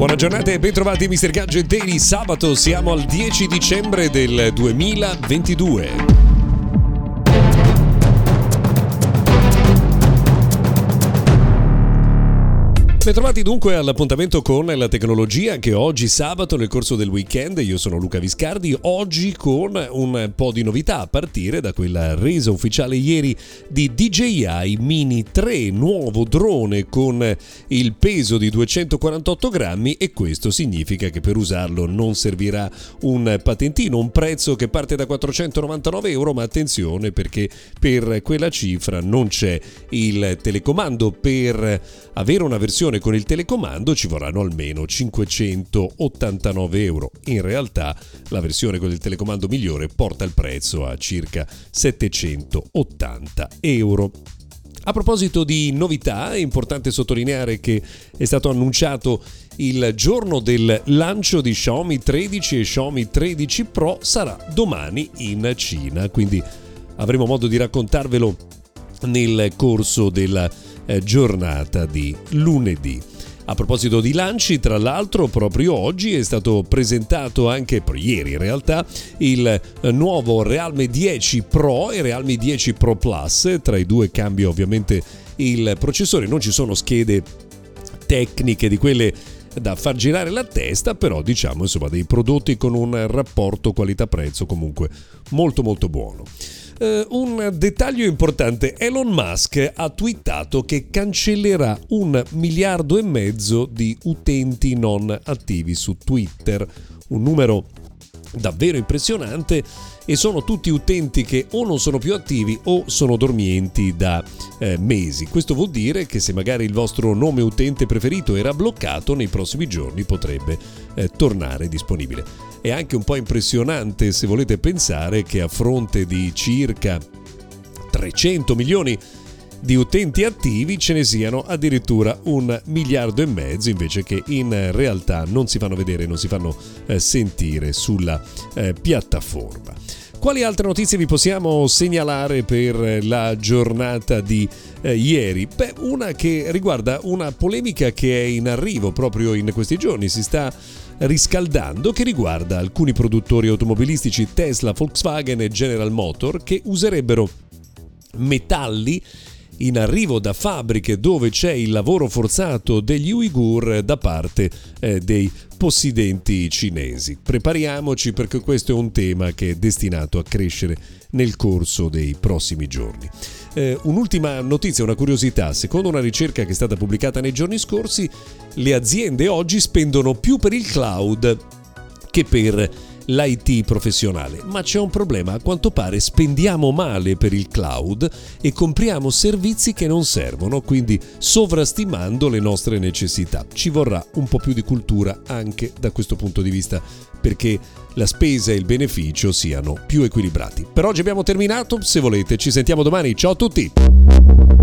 Buona giornata e bentrovati Mr. Gadget Daily. Sabato siamo al 10 dicembre del 2022. Bentrovati dunque all'appuntamento con la tecnologia anche oggi sabato nel corso del weekend. Io sono Luca Viscardi, oggi con un po' di novità a partire da quella resa ufficiale ieri di DJI Mini 3, nuovo drone con il peso di 248 grammi e questo significa che per usarlo non servirà un patentino, un prezzo che parte da 499 euro, ma attenzione perché per quella cifra non c'è il telecomando. Per avere una versione con il telecomando ci vorranno almeno 589 euro. In realtà la versione con il telecomando migliore porta il prezzo a circa 780 euro. A proposito di novità, è importante sottolineare che è stato annunciato il giorno del lancio di Xiaomi 13 e Xiaomi 13 Pro sarà domani in Cina, quindi avremo modo di raccontarvelo nel corso della giornata di lunedì. A proposito di lanci, tra l'altro proprio oggi è stato presentato anche ieri in realtà il nuovo Realme 10 Pro e Realme 10 Pro Plus. Tra i due cambia ovviamente il processore, non ci sono schede tecniche di quelle da far girare la testa, però diciamo insomma dei prodotti con un rapporto qualità-prezzo comunque molto molto buono. Un dettaglio importante: Elon Musk ha twittato che cancellerà 1,5 miliardi di utenti non attivi su Twitter, un numero davvero impressionante, e sono tutti utenti che o non sono più attivi o sono dormienti da mesi. Questo vuol dire che se magari il vostro nome utente preferito era bloccato, nei prossimi giorni potrebbe tornare disponibile. È anche un po' impressionante se volete pensare che a fronte di circa 300 milioni di utenti attivi ce ne siano addirittura 1,5 miliardi invece che in realtà non si fanno vedere, non si fanno sentire sulla piattaforma. Quali altre notizie vi possiamo segnalare per la giornata di ieri? Una che riguarda una polemica che è in arrivo proprio in questi giorni, si sta riscaldando, che riguarda alcuni produttori automobilistici Tesla, Volkswagen e General Motors che userebbero metalli in arrivo da fabbriche dove c'è il lavoro forzato degli Uighur da parte dei possidenti cinesi. Prepariamoci perché questo è un tema che è destinato a crescere nel corso dei prossimi giorni. Un'ultima notizia, una curiosità: secondo una ricerca che è stata pubblicata nei giorni scorsi, le aziende oggi spendono più per il cloud che per l'IT professionale, ma c'è un problema: a quanto pare spendiamo male per il cloud e compriamo servizi che non servono, quindi sovrastimando le nostre necessità. Ci vorrà un po' più di cultura anche da questo punto di vista perché la spesa e il beneficio siano più equilibrati. Per oggi abbiamo terminato, se volete ci sentiamo domani, ciao a tutti!